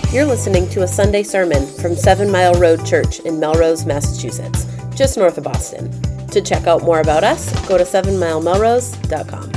You're listening to a Sunday sermon from 7 Mile Road Church in Melrose, Massachusetts, just north of Boston. To check out more about us, go to 7milemelrose.com.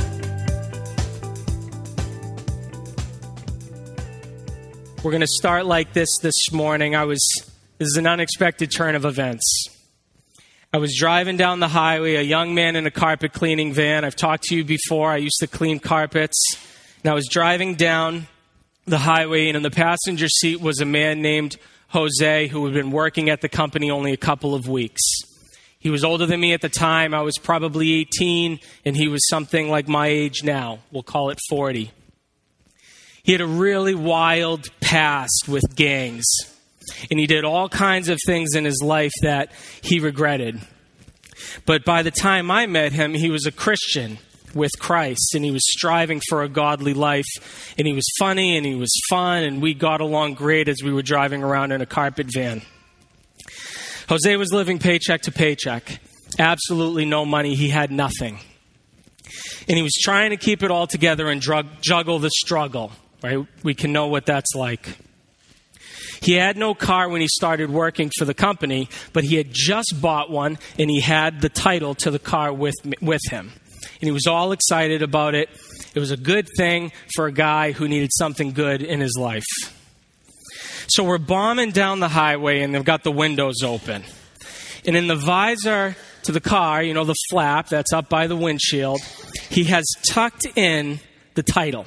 We're going to start like this morning. This is an unexpected turn of events. I was driving down the highway, a young man in a carpet cleaning van. I've talked to you before. I used to clean carpets. And I was driving down the highway, and in the passenger seat was a man named Jose who had been working at the company only a couple of weeks. He was older than me at the time. I was probably 18, and he was something like my age now. We'll call it 40. He had a really wild past with gangs, and he did all kinds of things in his life that he regretted. But by the time I met him, he was a Christian with Christ, and he was striving for a godly life, and he was funny, and he was fun, and we got along great as we were driving around in a carpet van. Jose was living paycheck to paycheck, absolutely no money. He had nothing. And he was trying to keep it all together and juggle the struggle. Right? We can know what that's like. He had no car when he started working for the company, but he had just bought one, and he had the title to the car with him. And he was all excited about it. It was a good thing for a guy who needed something good in his life. So we're bombing down the highway, and they've got the windows open. And in the visor to the car, you know, the flap that's up by the windshield, he has tucked in the title.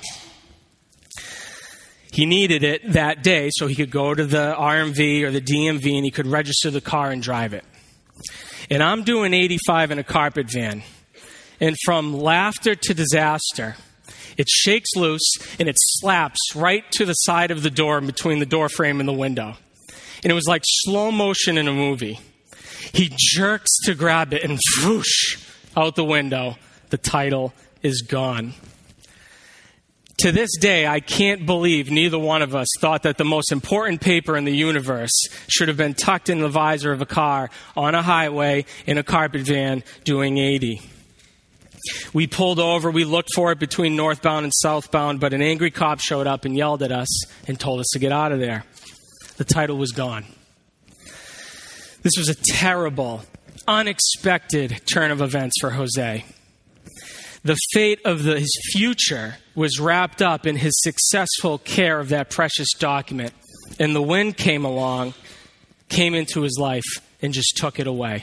He needed it that day so he could go to the RMV or the DMV and he could register the car and drive it. And I'm doing 85 in a carpet van. And from laughter to disaster, it shakes loose and it slaps right to the side of the door between the door frame and the window. And it was like slow motion in a movie. He jerks to grab it and whoosh, out the window. The title is gone. To this day, I can't believe neither one of us thought that the most important paper in the universe should have been tucked in the visor of a car on a highway in a carpet van doing 80. We pulled over, we looked for it between northbound and southbound, but an angry cop showed up and yelled at us and told us to get out of there. The title was gone. This was a terrible, unexpected turn of events for Jose. The fate of his future was wrapped up in his successful care of that precious document. And the wind came into his life, and just took it away.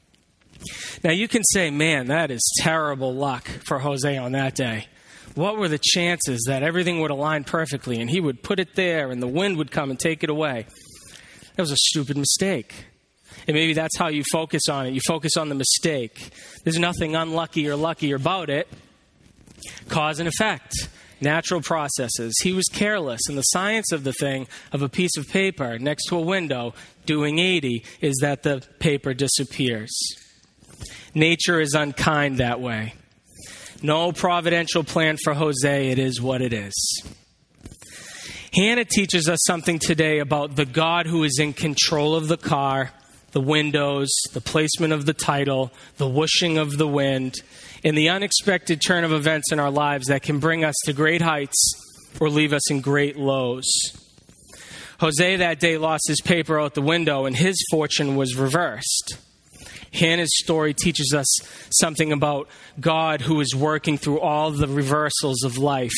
Now you can say, man, that is terrible luck for Jose on that day. What were the chances that everything would align perfectly, and he would put it there, and the wind would come and take it away? That was a stupid mistake. And maybe that's how you focus on it. You focus on the mistake. There's nothing unlucky or lucky about it. Cause and effect. Natural processes. He was careless. And the science of the thing, of a piece of paper next to a window doing 80, is that the paper disappears. Nature is unkind that way. No providential plan for Jose. It is what it is. Hannah teaches us something today about the God who is in control of the car, the windows, the placement of the title, the whooshing of the wind, and the unexpected turn of events in our lives that can bring us to great heights or leave us in great lows. Jose that day lost his paper out the window, and his fortune was reversed. Hannah's story teaches us something about God who is working through all the reversals of life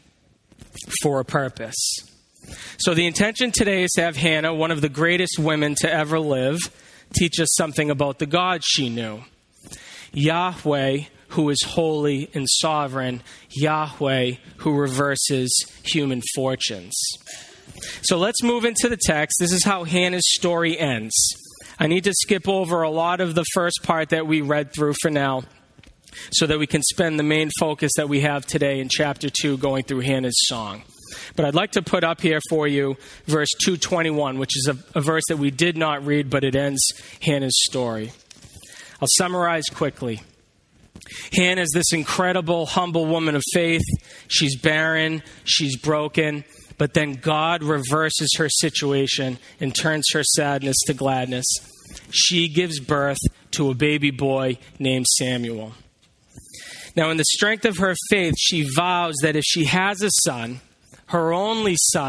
for a purpose. So the intention today is to have Hannah, one of the greatest women to ever live, teach us something about the God she knew. Yahweh, who is holy and sovereign. Yahweh, who reverses human fortunes. So let's move into the text. This is how Hannah's story ends. I need to skip over a lot of the first part that we read through for now, so that we can spend the main focus that we have today in chapter 2 going through Hannah's song. But I'd like to put up here for you verse 221, which is a verse that we did not read, but it ends Hannah's story. I'll summarize quickly. Hannah is this incredible, humble woman of faith. She's barren, she's broken, but then God reverses her situation and turns her sadness to gladness. She gives birth to a baby boy named Samuel. Now, in the strength of her faith, she vows that if she has a son, her only son,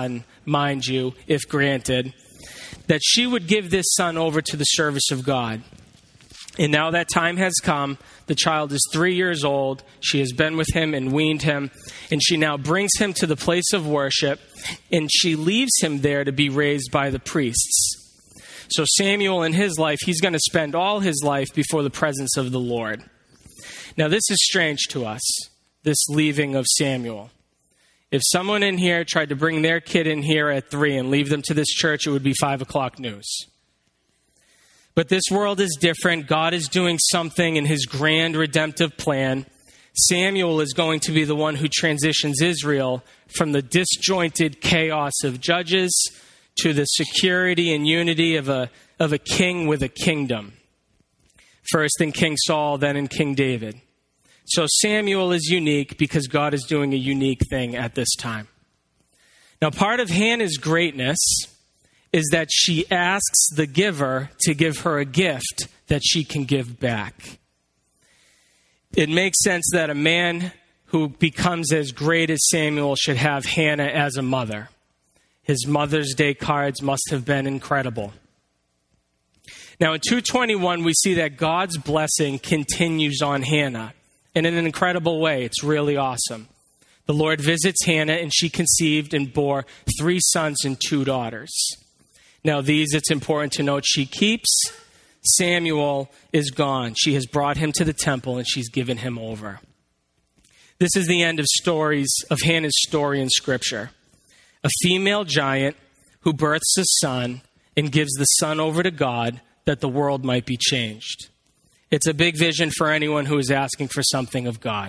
mind you, if granted, that she would give this son over to the service of God. And now that time has come. The child is 3 years old. She has been with him and weaned him. And she now brings him to the place of worship. And she leaves him there to be raised by the priests. So Samuel in his life, he's going to spend all his life before the presence of the Lord. Now this is strange to us, this leaving of Samuel. If someone in here tried to bring their kid in here at 3 and leave them to this church, it would be 5 o'clock news. But this world is different. God is doing something in his grand redemptive plan. Samuel is going to be the one who transitions Israel from the disjointed chaos of judges to the security and unity of a king with a kingdom. First in King Saul, then in King David. So Samuel is unique because God is doing a unique thing at this time. Now, part of Hannah's greatness is that she asks the giver to give her a gift that she can give back. It makes sense that a man who becomes as great as Samuel should have Hannah as a mother. His Mother's Day cards must have been incredible. Now in 2:21, we see that God's blessing continues on Hannah in an incredible way. It's really awesome. The Lord visits Hannah, and she conceived and bore 3 sons and 2 daughters. Now these, it's important to note, she keeps. Samuel is gone. She has brought him to the temple, and she's given him over. This is the end of Hannah's story in Scripture. A female giant who births a son and gives the son over to God that the world might be changed. It's a big vision for anyone who is asking for something of God.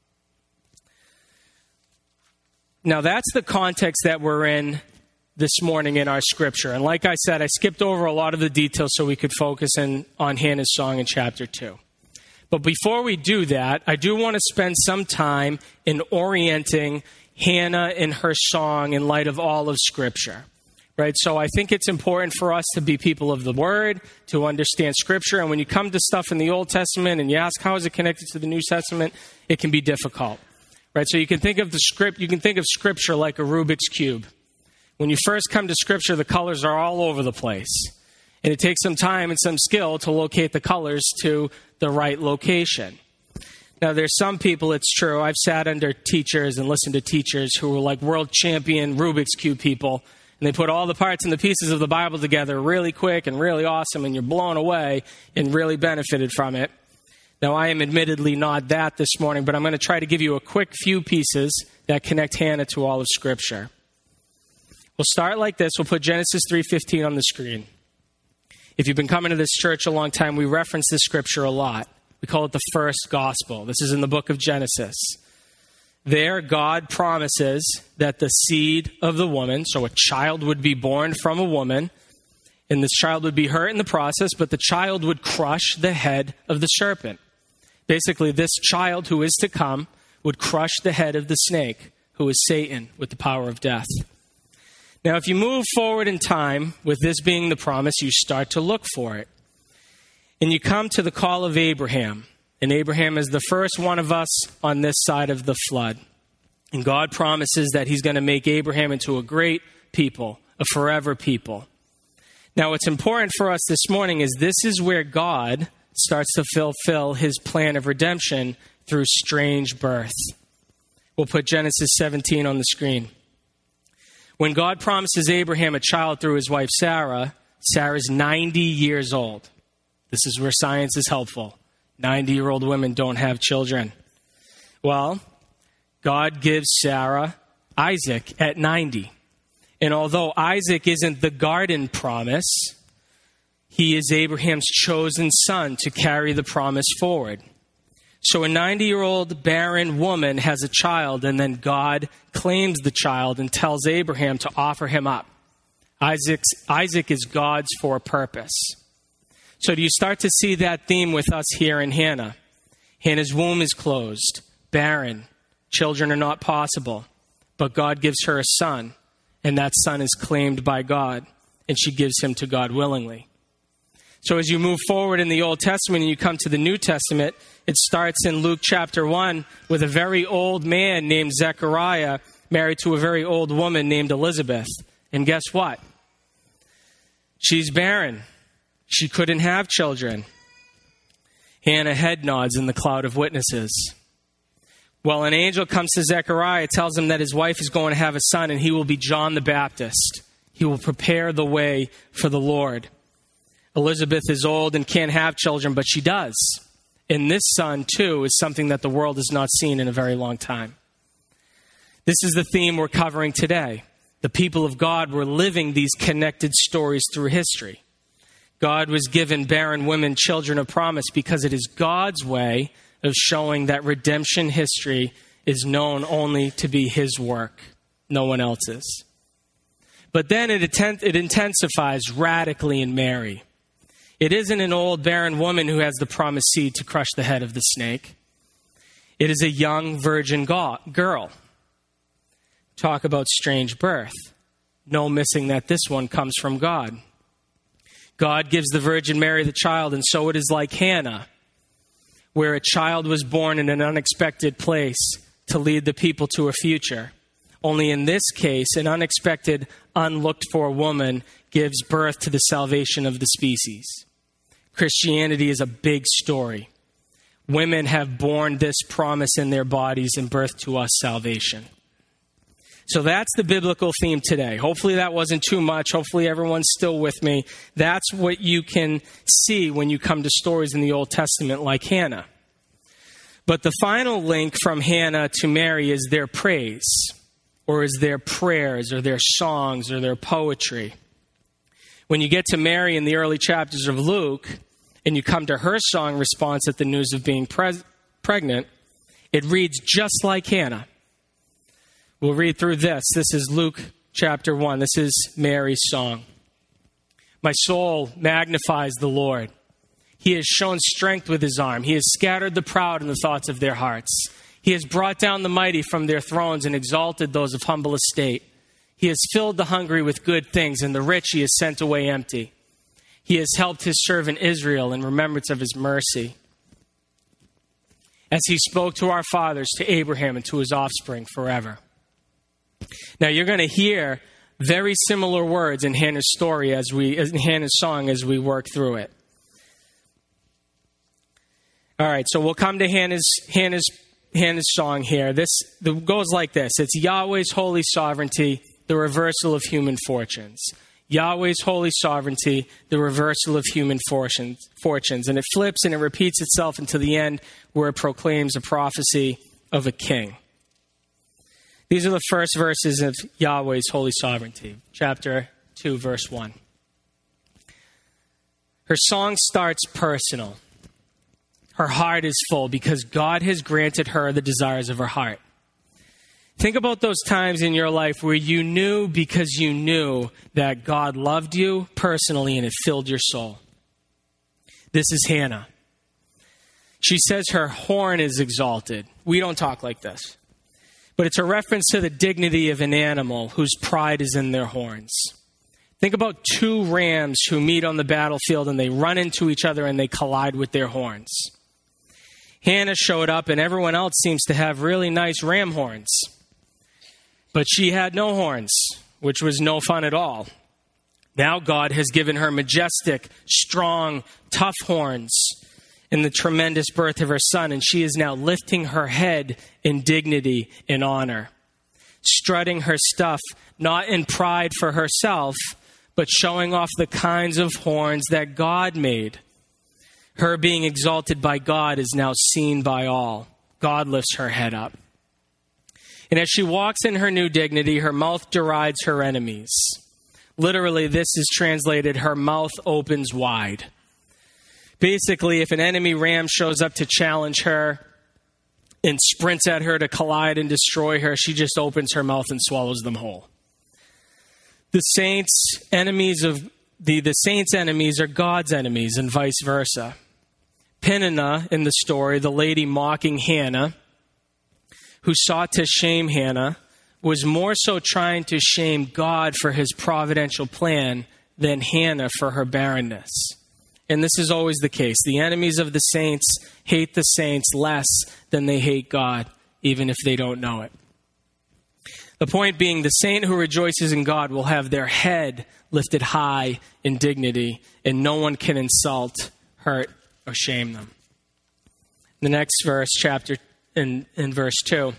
Now that's the context that we're in this morning in our scripture. And like I said, I skipped over a lot of the details so we could focus on Hannah's song in chapter 2. But before we do that, I do want to spend some time in orienting Hannah and her song in light of all of Scripture. Right? So I think it's important for us to be people of the Word, to understand Scripture. And when you come to stuff in the Old Testament and you ask how is it connected to the New Testament, it can be difficult. Right? So you can think of Scripture like a Rubik's Cube. When you first come to Scripture, the colors are all over the place. And it takes some time and some skill to locate the colors to the right location. Now, there's some people, it's true, I've sat under teachers and listened to teachers who were like world champion Rubik's Cube people, and they put all the parts and the pieces of the Bible together really quick and really awesome, and you're blown away and really benefited from it. Now, I am admittedly not that this morning, but I'm going to try to give you a quick few pieces that connect Hannah to all of Scripture. We'll start like this. We'll put Genesis 3:15 on the screen. If you've been coming to this church a long time, we reference this scripture a lot. We call it the first gospel. This is in the book of Genesis. There, God promises that the seed of the woman, so a child would be born from a woman, and this child would be hurt in the process, but the child would crush the head of the serpent. Basically, this child who is to come would crush the head of the snake, who is Satan, with the power of death. Now, if you move forward in time, with this being the promise, you start to look for it. And you come to the call of Abraham. And Abraham is the first one of us on this side of the flood. And God promises that he's going to make Abraham into a great people, a forever people. Now, what's important for us this morning is this is where God starts to fulfill his plan of redemption through strange birth. We'll put Genesis 17 on the screen. When God promises Abraham a child through his wife Sarah, Sarah's 90 years old. This is where science is helpful. 90-year-old women don't have children. Well, God gives Sarah Isaac at 90. And although Isaac isn't the garden promise, he is Abraham's chosen son to carry the promise forward. So a 90-year-old barren woman has a child, and then God claims the child and tells Abraham to offer him up. Isaac is God's for a purpose. So do you start to see that theme with us here in Hannah? Hannah's womb is closed, barren. Children are not possible. But God gives her a son, and that son is claimed by God, and she gives him to God willingly. So as you move forward in the Old Testament and you come to the New Testament, it starts in Luke chapter 1 with a very old man named Zechariah married to a very old woman named Elizabeth. And guess what? She's barren. She couldn't have children. Hannah head nods in the cloud of witnesses. Well, an angel comes to Zechariah, tells him that his wife is going to have a son, and he will be John the Baptist. He will prepare the way for the Lord. Elizabeth is old and can't have children, but she does. And this son, too, is something that the world has not seen in a very long time. This is the theme we're covering today. The people of God were living these connected stories through history. God was giving barren women children of promise because it is God's way of showing that redemption history is known only to be his work, no one else's. But then it intensifies radically in Mary. It isn't an old barren woman who has the promised seed to crush the head of the snake. It is a young virgin girl. Talk about strange birth. No missing that this one comes from God. God gives the Virgin Mary the child, and so it is like Hannah, where a child was born in an unexpected place to lead the people to a future. Only in this case, an unexpected, unlooked-for woman gives birth to the salvation of the species. Christianity is a big story. Women have borne this promise in their bodies and birthed to us salvation. So that's the biblical theme today. Hopefully that wasn't too much. Hopefully everyone's still with me. That's what you can see when you come to stories in the Old Testament like Hannah. But the final link from Hannah to Mary is their praise, or is their prayers, or their songs, or their poetry. When you get to Mary in the early chapters of Luke, and you come to her song response at the news of being pregnant, it reads just like Hannah. We'll read through this. This is Luke chapter 1. This is Mary's song. My soul magnifies the Lord. He has shown strength with his arm. He has scattered the proud in the thoughts of their hearts. He has brought down the mighty from their thrones and exalted those of humble estate. He has filled the hungry with good things, and the rich he has sent away empty. He has helped his servant Israel in remembrance of his mercy, as he spoke to our fathers, to Abraham, and to his offspring forever. Now you're going to hear very similar words in Hannah's story in Hannah's song as we work through it. All right, so we'll come to Hannah's song here. This goes like this. It's Yahweh's holy sovereignty, the reversal of human fortunes. Yahweh's holy sovereignty, the reversal of human fortunes. And it flips and it repeats itself until the end where it proclaims a prophecy of a king. These are the first verses of Yahweh's holy sovereignty, chapter 2, verse 1. Her song starts personal. Her heart is full because God has granted her the desires of her heart. Think about those times in your life where you knew because you knew that God loved you personally and it filled your soul. This is Hannah. She says her horn is exalted. We don't talk like this. But it's a reference to the dignity of an animal whose pride is in their horns. Think about two rams who meet on the battlefield and they run into each other and they collide with their horns. Hannah showed up and everyone else seems to have really nice ram horns. But she had no horns, which was no fun at all. Now God has given her majestic, strong, tough horns in the tremendous birth of her son, and she is now lifting her head in dignity and honor, strutting her stuff, not in pride for herself, but showing off the kinds of horns that God made. Her being exalted by God is now seen by all. God lifts her head up. And as she walks in her new dignity, her mouth derides her enemies. Literally, this is translated, her mouth opens wide. Basically, if an enemy ram shows up to challenge her and sprints at her to collide and destroy her, she just opens her mouth and swallows them whole. The saints' enemies are God's enemies and vice versa. Peninnah in the story, the lady mocking Hannah, who sought to shame Hannah, was more so trying to shame God for his providential plan than Hannah for her barrenness. And this is always the case. The enemies of the saints hate the saints less than they hate God, even if they don't know it. The point being, the saint who rejoices in God will have their head lifted high in dignity, and no one can insult, hurt, or shame them. The next verse, chapter in verse 2.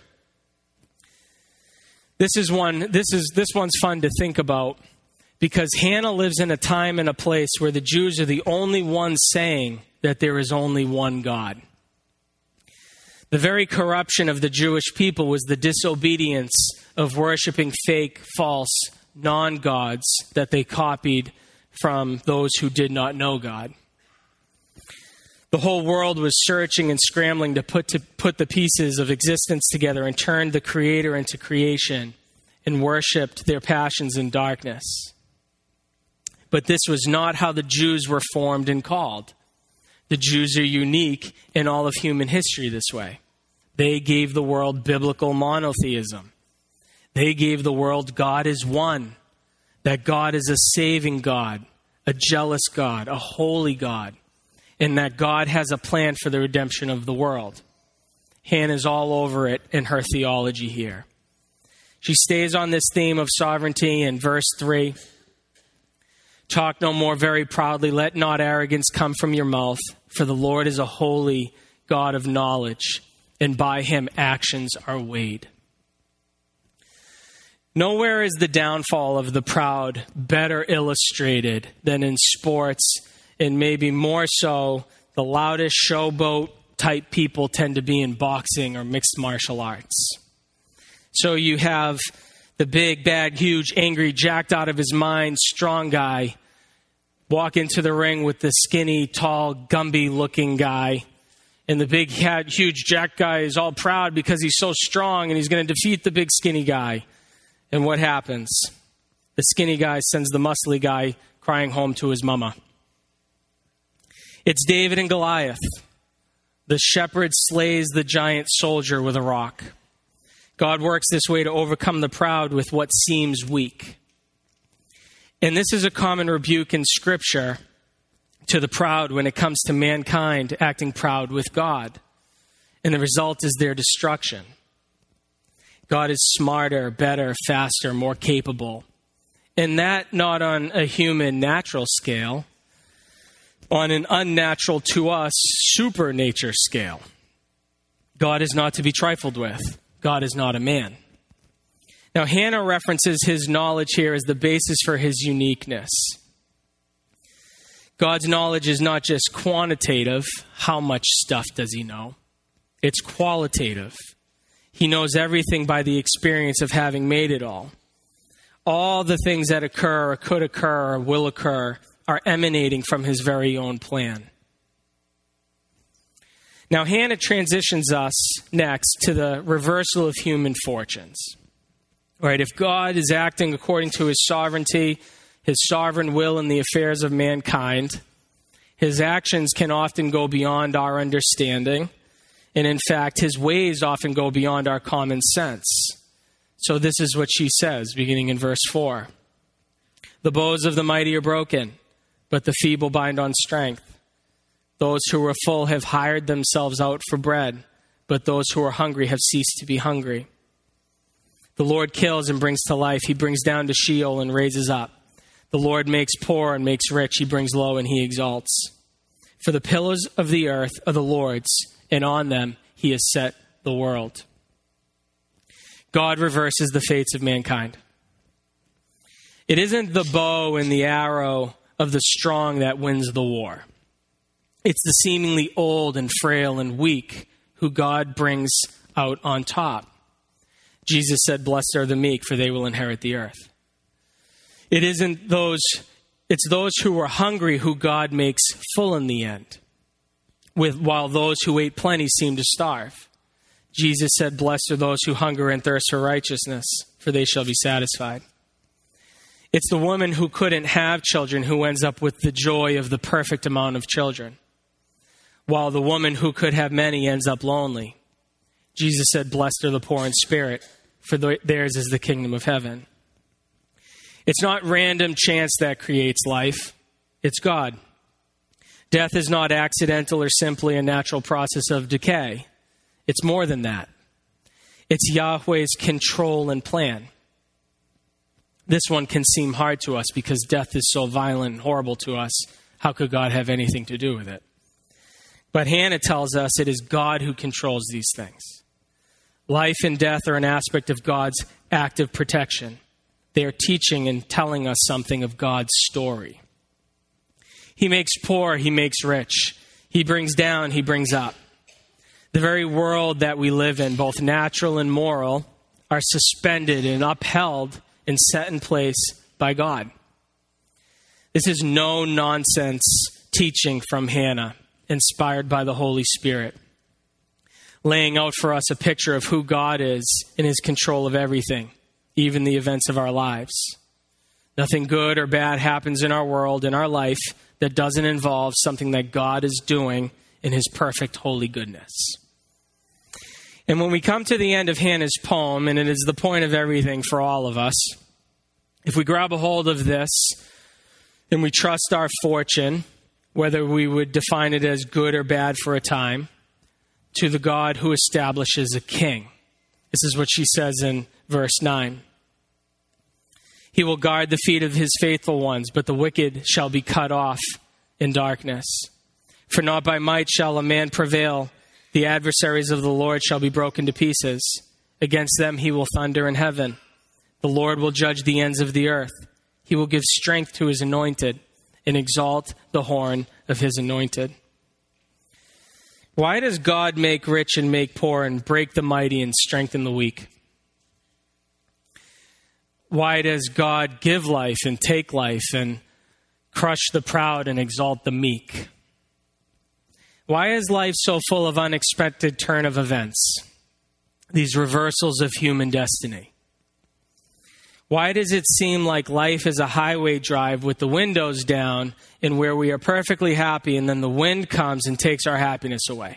This one's fun to think about, because Hannah lives in a time and a place where the Jews are the only ones saying that there is only one God. The very corruption of the Jewish people was the disobedience of worshiping fake, false, non-gods that they copied from those who did not know God. The whole world was searching and scrambling to put the pieces of existence together and turned the Creator into creation and worshipped their passions in darkness. But this was not how the Jews were formed and called. The Jews are unique in all of human history this way. They gave the world biblical monotheism. They gave the world God is one, that God is a saving God, a jealous God, a holy God, and that God has a plan for the redemption of the world. Hannah's all over it in her theology here. She stays on this theme of sovereignty in verse 3. Talk no more very proudly, let not arrogance come from your mouth, for the Lord is a holy God of knowledge, and by him actions are weighed. Nowhere is the downfall of the proud better illustrated than in sports, and maybe more so, the loudest showboat type people tend to be in boxing or mixed martial arts. So you have the big, bad, huge, angry, jacked out of his mind, strong guy walk into the ring with the skinny, tall, Gumby-looking guy. And the big, huge, jacked guy is all proud because he's so strong and he's going to defeat the big, skinny guy. And what happens? The skinny guy sends the muscly guy crying home to his mama. It's David and Goliath. The shepherd slays the giant soldier with a rock. God works this way to overcome the proud with what seems weak. And this is a common rebuke in Scripture to the proud when it comes to mankind acting proud with God. And the result is their destruction. God is smarter, better, faster, more capable. And that not on a human natural scale, on an unnatural to us supernature scale. God is not to be trifled with. God is not a man. Now, Hannah references his knowledge here as the basis for his uniqueness. God's knowledge is not just quantitative. How much stuff does he know? It's qualitative. He knows everything by the experience of having made it all. All the things that occur or could occur or will occur are emanating from his very own plan. Now, Hannah transitions us next to the reversal of human fortunes. Right? If God is acting according to his sovereignty, his sovereign will in the affairs of mankind, his actions can often go beyond our understanding. And in fact, his ways often go beyond our common sense. So this is what she says, beginning in verse 4. The bows of the mighty are broken, but the feeble bind on strength. Those who are full have hired themselves out for bread, but those who are hungry have ceased to be hungry. The Lord kills and brings to life. He brings down to Sheol and raises up. The Lord makes poor and makes rich. He brings low and he exalts. For the pillars of the earth are the Lord's, and on them he has set the world. God reverses the fates of mankind. It isn't the bow and the arrow of the strong that wins the war. It's the seemingly old and frail and weak who God brings out on top. Jesus said, "Blessed are the meek, for they will inherit the earth." It's those who are hungry who God makes full in the end, while those who ate plenty seem to starve. Jesus said, "Blessed are those who hunger and thirst for righteousness, for they shall be satisfied." It's the woman who couldn't have children who ends up with the joy of the perfect amount of children, while the woman who could have many ends up lonely. Jesus said, "Blessed are the poor in spirit, for theirs is the kingdom of heaven." It's not random chance that creates life. It's God. Death is not accidental or simply a natural process of decay. It's more than that. It's Yahweh's control and plan. This one can seem hard to us because death is so violent and horrible to us. How could God have anything to do with it? But Hannah tells us it is God who controls these things. Life and death are an aspect of God's active protection. They are teaching and telling us something of God's story. He makes poor, he makes rich. He brings down, he brings up. The very world that we live in, both natural and moral, are suspended and upheld and set in place by God. This is no nonsense teaching from Hannah, inspired by the Holy Spirit, laying out for us a picture of who God is in his control of everything, even the events of our lives. Nothing good or bad happens in our world, in our life, that doesn't involve something that God is doing in his perfect holy goodness. And when we come to the end of Hannah's poem, and it is the point of everything for all of us, if we grab a hold of this and we trust our fortune, whether we would define it as good or bad for a time, to the God who establishes a king. This is what she says in verse 9. He will guard the feet of his faithful ones, but the wicked shall be cut off in darkness. For not by might shall a man prevail. The adversaries of the Lord shall be broken to pieces. Against them he will thunder in heaven. The Lord will judge the ends of the earth. He will give strength to his anointed and exalt the horn of his anointed. Why does God make rich and make poor and break the mighty and strengthen the weak? Why does God give life and take life and crush the proud and exalt the meek? Why is life so full of unexpected turn of events? These reversals of human destiny. Why does it seem like life is a highway drive with the windows down and where we are perfectly happy and then the wind comes and takes our happiness away?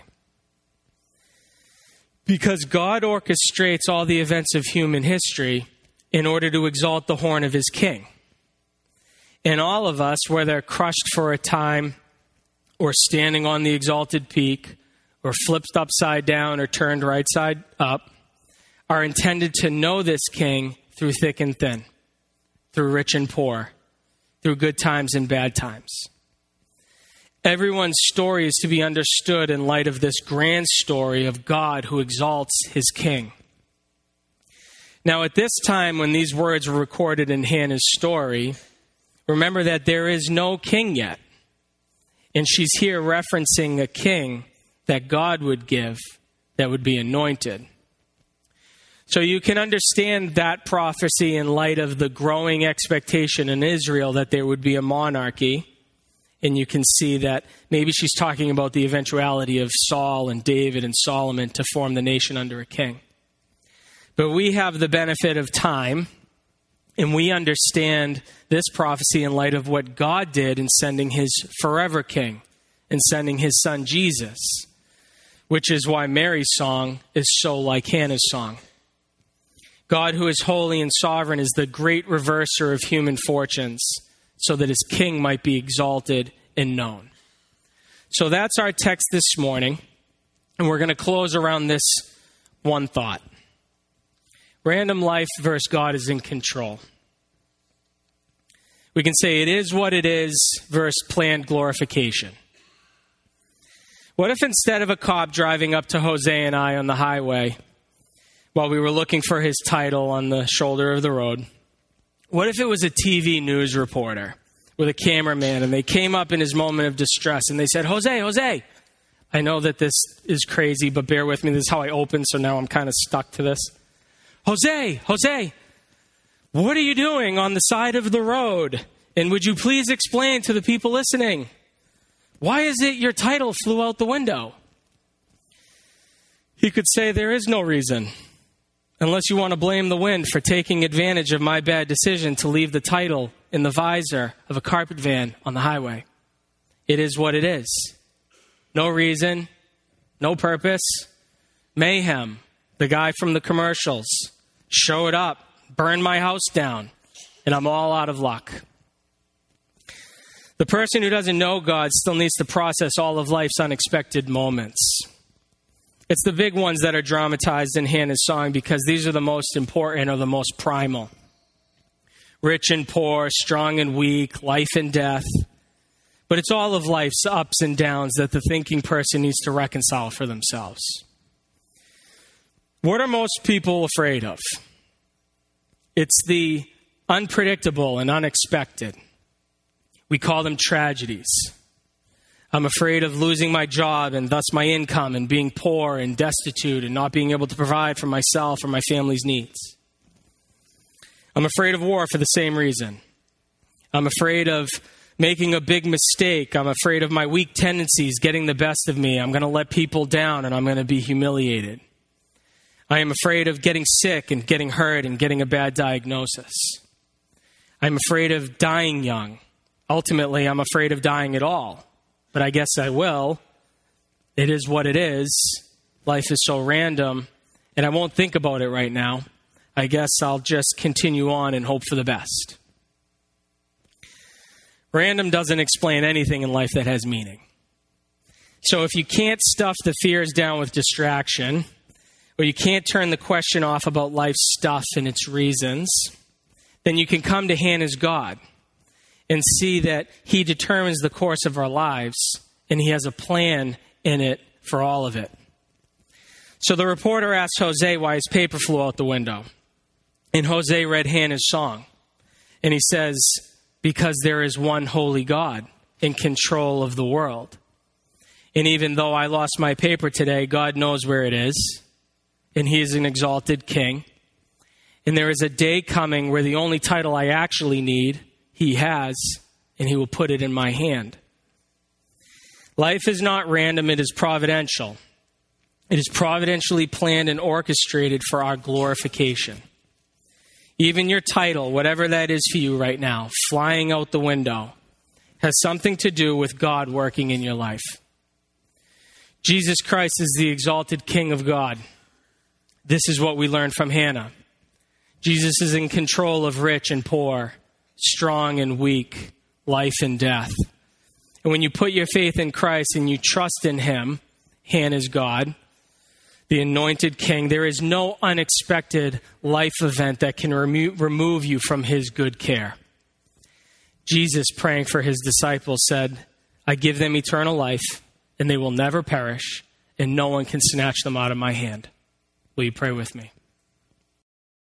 Because God orchestrates all the events of human history in order to exalt the horn of his king. And all of us, whether crushed for a time or standing on the exalted peak or flipped upside down or turned right side up, are intended to know this king through thick and thin, through rich and poor, through good times and bad times. Everyone's story is to be understood in light of this grand story of God who exalts his king. Now, at this time when these words were recorded in Hannah's story, remember that there is no king yet. And she's here referencing a king that God would give that would be anointed. So you can understand that prophecy in light of the growing expectation in Israel that there would be a monarchy. And you can see that maybe she's talking about the eventuality of Saul and David and Solomon to form the nation under a king. But we have the benefit of time, and we understand this prophecy in light of what God did in sending his forever king and sending his son Jesus, which is why Mary's song is so like Hannah's song. God, who is holy and sovereign, is the great reverser of human fortunes so that his king might be exalted and known. So that's our text this morning, and we're going to close around this one thought. Random life versus God is in control. We can say it is what it is versus planned glorification. What if instead of a cop driving up to Jose and I on the highway while we were looking for his title on the shoulder of the road, what if it was a TV news reporter with a cameraman and they came up in his moment of distress and they said, Jose, I know that this is crazy, but bear with me. This is how I open, so now I'm kind of stuck to this. Jose, what are you doing on the side of the road? And would you please explain to the people listening, why is it your title flew out the window? He could say there is no reason, unless you want to blame the wind for taking advantage of my bad decision to leave the title in the visor of a carpet van on the highway. It is what it is. No reason, no purpose. Mayhem, the guy from the commercials, showed up, burned my house down, and I'm all out of luck. The person who doesn't know God still needs to process all of life's unexpected moments. It's the big ones that are dramatized in Hannah's song because these are the most important or the most primal. Rich and poor, strong and weak, life and death. But it's all of life's ups and downs that the thinking person needs to reconcile for themselves. What are most people afraid of? It's the unpredictable and unexpected. We call them tragedies. I'm afraid of losing my job and thus my income and being poor and destitute and not being able to provide for myself or my family's needs. I'm afraid of war for the same reason. I'm afraid of making a big mistake. I'm afraid of my weak tendencies getting the best of me. I'm going to let people down and I'm going to be humiliated. I am afraid of getting sick and getting hurt and getting a bad diagnosis. I'm afraid of dying young. Ultimately, I'm afraid of dying at all. But I guess I will. It is what it is. Life is so random, and I won't think about it right now. I guess I'll just continue on and hope for the best. Random doesn't explain anything in life that has meaning. So if you can't stuff the fears down with distraction, or you can't turn the question off about life's stuff and its reasons, then you can come to Hannah's God and see that He determines the course of our lives, and He has a plan in it for all of it. So the reporter asked Jose why his paper flew out the window. And Jose read Hannah's song. And he says, because there is one holy God in control of the world. And even though I lost my paper today, God knows where it is. And He is an exalted King. And there is a day coming where the only title I actually need, He has, and He will put it in my hand. Life is not random, it is providential. It is providentially planned and orchestrated for our glorification. Even your title, whatever that is for you right now, flying out the window, has something to do with God working in your life. Jesus Christ is the exalted King of God. This is what we learned from Hannah. Jesus is in control of rich and poor, strong and weak, life and death. And when you put your faith in Christ and you trust in Him, Hannah's God, the anointed King, there is no unexpected life event that can remove you from His good care. Jesus, praying for His disciples, said, I give them eternal life, and they will never perish, and no one can snatch them out of my hand. Will you pray with me?